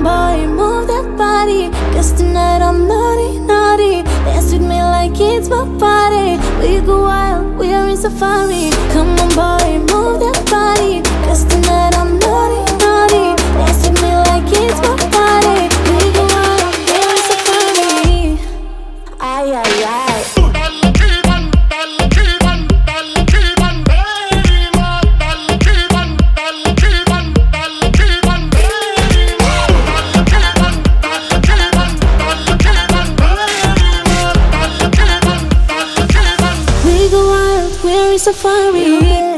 on, boy, move that body. Cause tonight I'm naughty, naughty. Dance with me like it's my party. We go wild, we are in safari. Come on, boy, move that body. Cause tonight I'm naughty, naughty. Dance with me like it's my party. We go wild, we are in safari. Ay, ay, ay. Safari.